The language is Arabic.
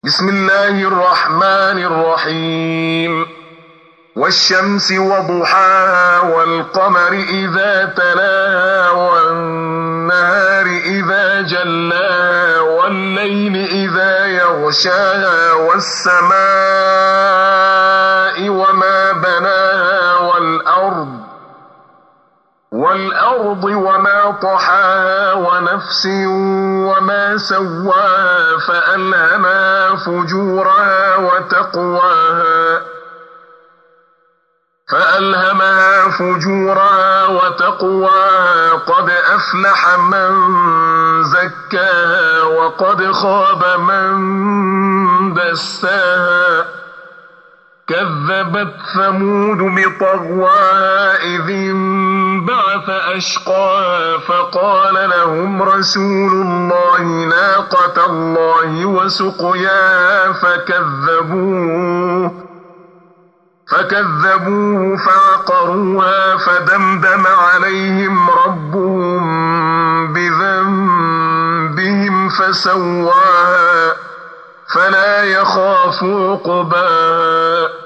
بسم الله الرحمن الرحيم والشمس وضحاها والقمر إذا تلاها والنهار إذا جلاها والليل إذا يغشاها والسماء وما بناها والأرض وما طحاها ونفس وما سواها فألهمها فجورها وتقواها قد أفلح من زكاها وقد خاب من دساها كذبت ثمود بطغواها إذ انبعث أشقاها فقال لهم رسول الله ناقة الله وسقياها فكذبوه فعقروها فدمدم عليهم ربهم بذنبهم فسواها فلا يخاف عقباها.